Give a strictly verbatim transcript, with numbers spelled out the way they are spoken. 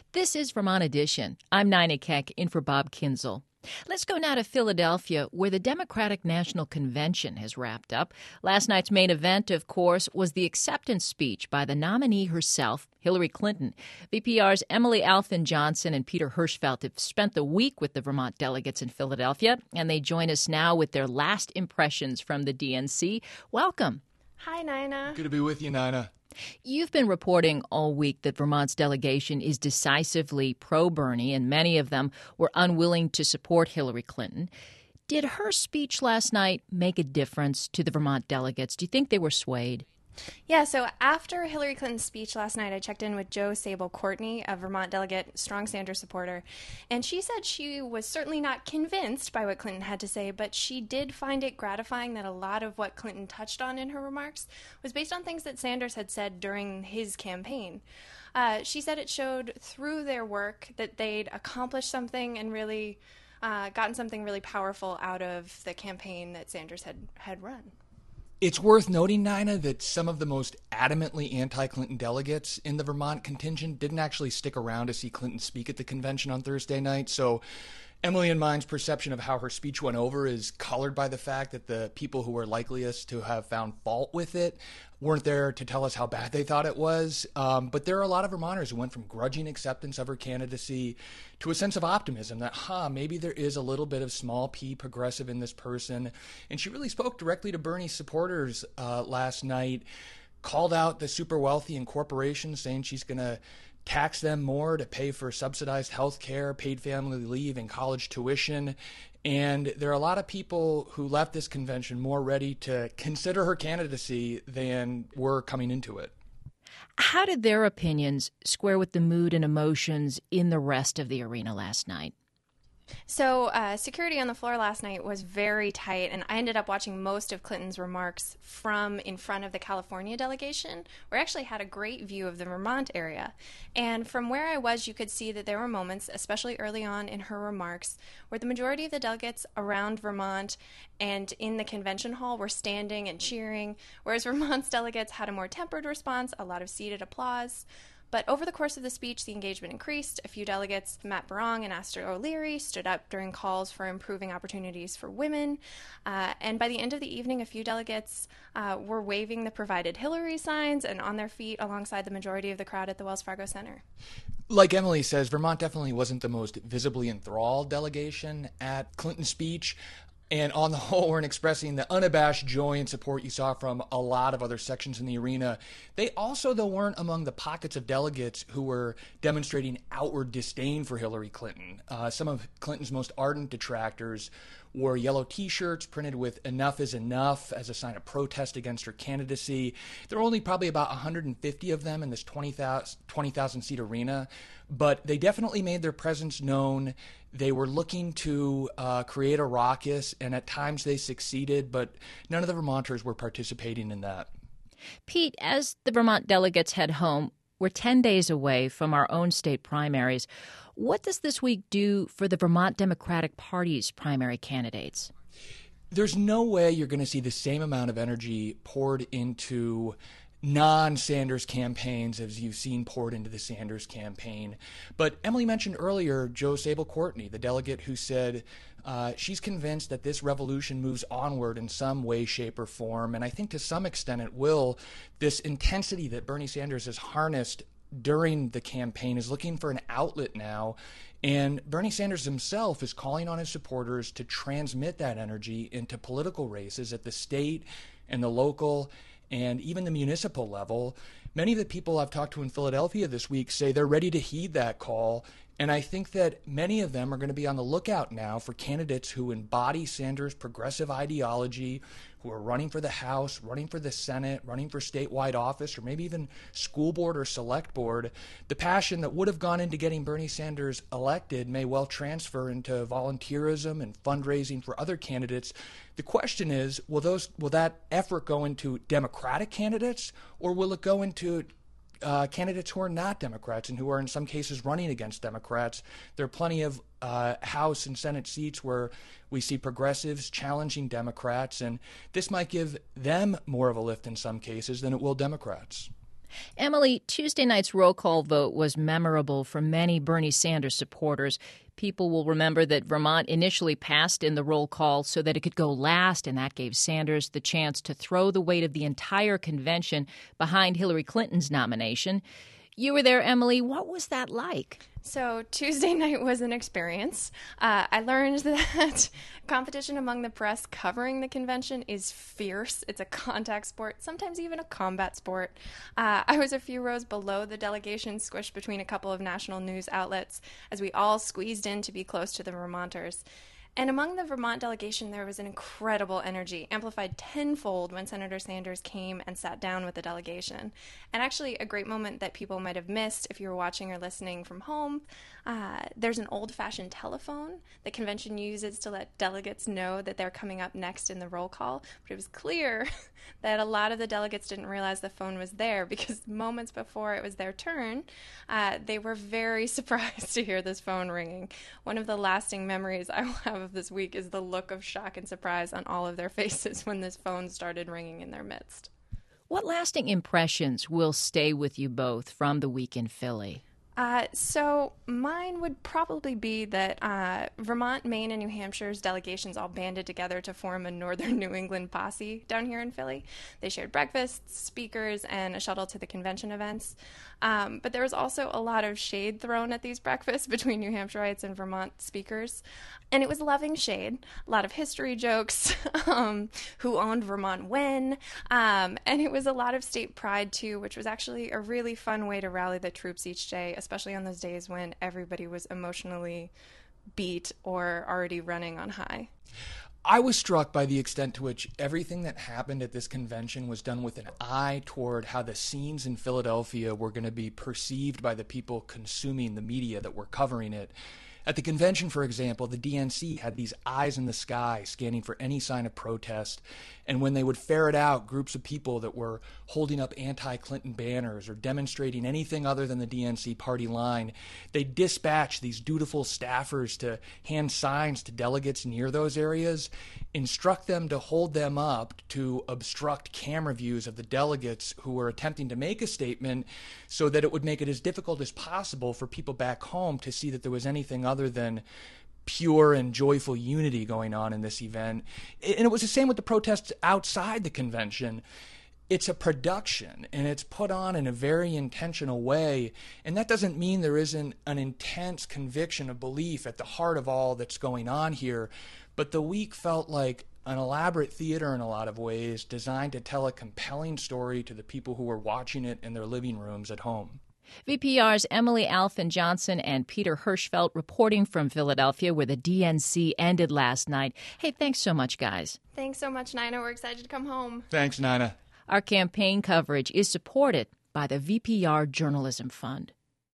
This is Vermont Edition. I'm Nina Keck, in for Bob Kinzel. Let's go now to Philadelphia, where the Democratic National Convention has wrapped up. Last night's main event, of course, was the acceptance speech by the nominee herself, Hillary Clinton. V P R's Emily Alfin Johnson and Peter Hirschfeld have spent the week with the Vermont delegates in Philadelphia, and they join us now with their last impressions from the D N C. Welcome. Hi, Nina. Good to be with you, Nina. You've been reporting all week that Vermont's delegation is decisively pro-Bernie, and many of them were unwilling to support Hillary Clinton. Did her speech last night make a difference to the Vermont delegates? Do you think they were swayed? Yeah, so after Hillary Clinton's speech last night, I checked in with Jo Sable Courtney, a Vermont delegate, strong Sanders supporter, and she said she was certainly not convinced by what Clinton had to say, but she did find it gratifying that a lot of what Clinton touched on in her remarks was based on things that Sanders had said during his campaign. Uh, she said it showed through their work that they'd accomplished something and really uh, gotten something really powerful out of the campaign that Sanders had, had run. It's worth noting, Nina, that some of the most adamantly anti-Clinton delegates in the Vermont contingent didn't actually stick around to see Clinton speak at the convention on Thursday night. So Emily and mine's perception of how her speech went over is colored by the fact that the people who were likeliest to have found fault with it weren't there to tell us how bad they thought it was. Um, but there are a lot of Vermonters who went from grudging acceptance of her candidacy to a sense of optimism that, huh, maybe there is a little bit of small p progressive in this person. And she really spoke directly to Bernie supporters uh, last night, called out the super wealthy and corporations, saying she's going to tax them more to pay for subsidized health care, paid family leave, and college tuition. And there are a lot of people who left this convention more ready to consider her candidacy than were coming into it. How did their opinions square with the mood and emotions in the rest of the arena last night? So uh, security on the floor last night was very tight, and I ended up watching most of Clinton's remarks from in front of the California delegation, where I actually had a great view of the Vermont area. And from where I was, you could see that there were moments, especially early on in her remarks, where the majority of the delegates around Vermont and in the convention hall were standing and cheering, whereas Vermont's delegates had a more tempered response, a lot of seated applause. But over the course of the speech, the engagement increased. A few delegates, Matt Barong and Astor O'Leary, stood up during calls for improving opportunities for women. Uh, and by the end of the evening, a few delegates uh, were waving the provided Hillary signs and on their feet alongside the majority of the crowd at the Wells Fargo Center. Like Emily says, Vermont definitely wasn't the most visibly enthralled delegation at Clinton's speech. And on the whole, we're expressing the unabashed joy and support you saw from a lot of other sections in the arena. They also, though, weren't among the pockets of delegates who were demonstrating outward disdain for Hillary Clinton. Uh, some of Clinton's most ardent detractors wore yellow T-shirts printed with "Enough is enough" as a sign of protest against her candidacy. There were only probably about one hundred fifty of them in this twenty thousand seat arena, but they definitely made their presence known. They were looking to uh, create a ruckus, and at times they succeeded, but none of the Vermonters were participating in that. Pete, as the Vermont delegates head home, we're ten days away from our own state primaries. What does this week do for the Vermont Democratic Party's primary candidates? There's no way you're going to see the same amount of energy poured into non-Sanders campaigns as you've seen poured into the Sanders campaign. But Emily mentioned earlier Jo Sable Courtney, the delegate who said uh, she's convinced that this revolution moves onward in some way, shape, or form. And I think to some extent it will. This intensity that Bernie Sanders has harnessed during the campaign is looking for an outlet now. And Bernie Sanders himself is calling on his supporters to transmit that energy into political races at the state and the local and even the municipal level. Many of the people I've talked to in Philadelphia this week say they're ready to heed that call. And I think that many of them are going to be on the lookout now for candidates who embody Sanders' progressive ideology, who are running for the House, running for the Senate, running for statewide office, or maybe even school board or select board. The passion that would have gone into getting Bernie Sanders elected may well transfer into volunteerism and fundraising for other candidates. The question is, will those will that effort go into Democratic candidates, or will it go into Uh, candidates who are not Democrats and who are in some cases running against Democrats? There are plenty of uh, House and Senate seats where we see progressives challenging Democrats, and this might give them more of a lift in some cases than it will Democrats. Emily, Tuesday night's roll call vote was memorable for many Bernie Sanders supporters. People will remember that Vermont initially passed in the roll call so that it could go last, and that gave Sanders the chance to throw the weight of the entire convention behind Hillary Clinton's nomination. You were there, Emily. What was that like? So Tuesday night was an experience. Uh, I learned that competition among the press covering the convention is fierce. It's a contact sport, sometimes even a combat sport. Uh, I was a few rows below the delegation, squished between a couple of national news outlets, as we all squeezed in to be close to the Vermonters. And among the Vermont delegation, there was an incredible energy, amplified tenfold when Senator Sanders came and sat down with the delegation. And actually, a great moment that people might have missed if you were watching or listening from home, uh, there's an old-fashioned telephone the convention uses to let delegates know that they're coming up next in the roll call. But it was clear that a lot of the delegates didn't realize the phone was there because moments before it was their turn, uh, they were very surprised to hear this phone ringing. One of the lasting memories I will have of this week is the look of shock and surprise on all of their faces when this phone started ringing in their midst. What lasting impressions will stay with you both from the week in Philly? Uh, so mine would probably be that uh, Vermont, Maine, and New Hampshire's delegations all banded together to form a Northern New England posse down here in Philly. They shared breakfasts, speakers, and a shuttle to the convention events. Um, but there was also a lot of shade thrown at these breakfasts between New Hampshireites and Vermont speakers. And it was loving shade, a lot of history jokes, um, who owned Vermont when, um, and it was a lot of state pride, too, which was actually a really fun way to rally the troops each day, especially on those days when everybody was emotionally beat or already running on high. I was struck by the extent to which everything that happened at this convention was done with an eye toward how the scenes in Philadelphia were going to be perceived by the people consuming the media that were covering it. At the convention, for example, the D N C had these eyes in the sky scanning for any sign of protest, and when they would ferret out groups of people that were holding up anti-Clinton banners or demonstrating anything other than the D N C party line, they'd dispatch these dutiful staffers to hand signs to delegates near those areas, instruct them to hold them up to obstruct camera views of the delegates who were attempting to make a statement so that it would make it as difficult as possible for people back home to see that there was anything other than pure and joyful unity going on in this event. And it was the same with the protests outside the convention. It's a production, and it's put on in a very intentional way, and that doesn't mean there isn't an intense conviction of belief at the heart of all that's going on here, but the week felt like an elaborate theater in a lot of ways, designed to tell a compelling story to the people who were watching it in their living rooms at home. V P R's Emily Alfin-Johnson and Peter Hirschfeld reporting from Philadelphia, where the D N C ended last night. Hey, thanks so much, guys. Thanks so much, Nina. We're excited to come home. Thanks, Nina. Our campaign coverage is supported by the V P R Journalism Fund.